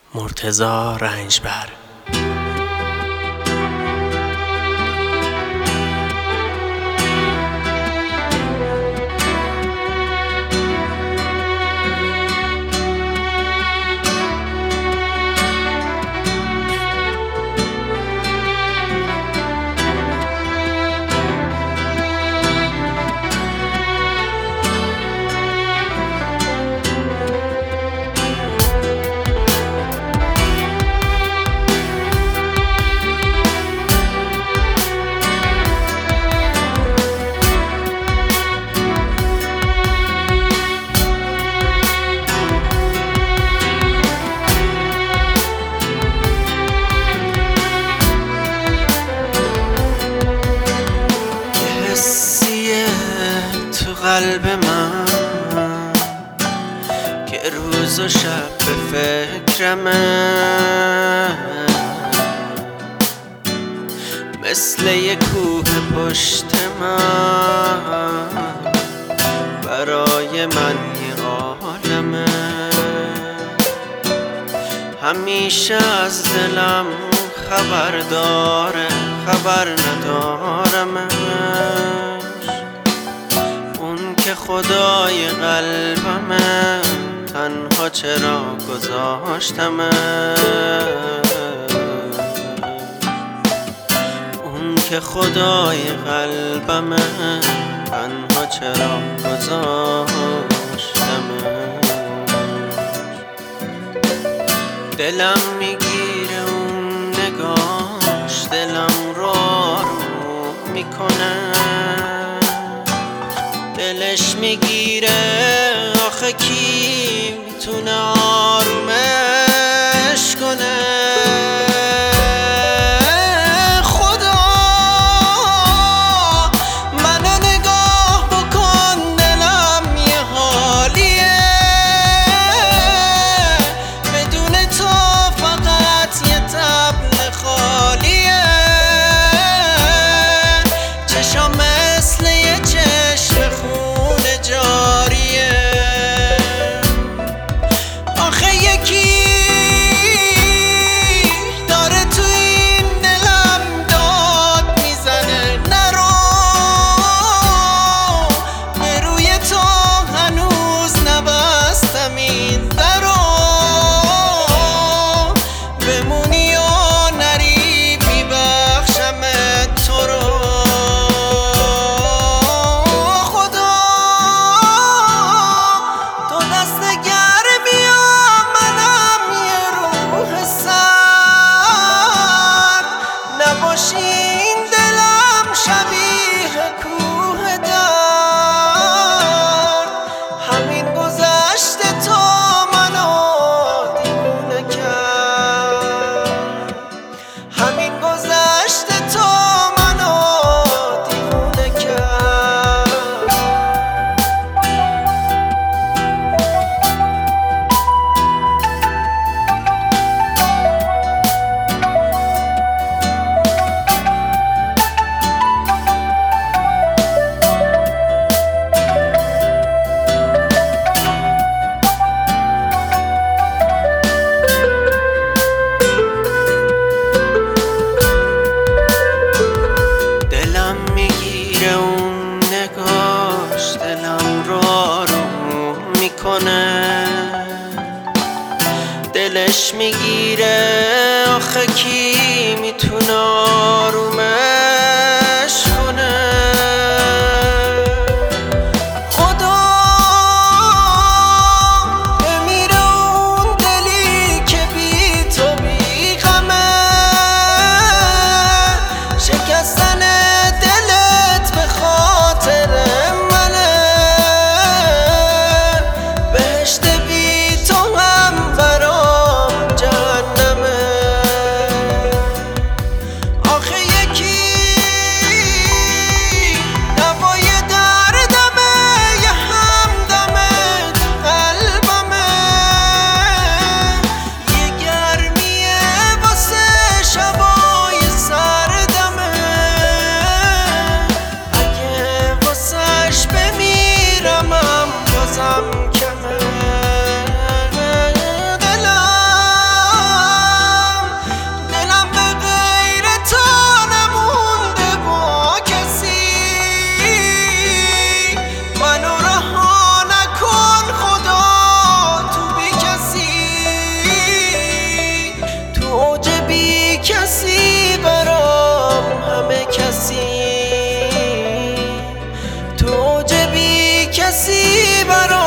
مرتضی رنجبر. تو قلب من که روز و شب به فکرمه، مثل یک کوه پشت من برای من یه عالمه. همیشه از دلم خبر داره، خبر ندارمش. اون که خدای قلبمه، تنها چرا گذاشتمه. اون که خدای قلبمه، تنها چرا گذاشتمه. دلم میگیره اون نگاش، دلم رو آروم میکنه. دلش میگیره آخه کی میتونه آرومش کنه. خدا منو نگاه بکن، دلم یه حالیه. بدون تو فقط یه طبل خالیه. چشام مثل یه چشم خون جاریه. آخه یکی داره تو این دلم داد میزنه، نرو. به روی تو هنوز نبستم این درو. بمونی و نری میبخشمت تو رو. این دلم شبیه کوه درد، همین گذشت تو منو دیوونه کرد. همین گذشت تو منو دیوونه کرد. اون نگاش دلم رو آروم میکنه. دلش میگیره آخه کی میتونه آرومش کنه. خدا بمیره اون دلی که بی تو بی غمه. شکستن آخه یک کسی برام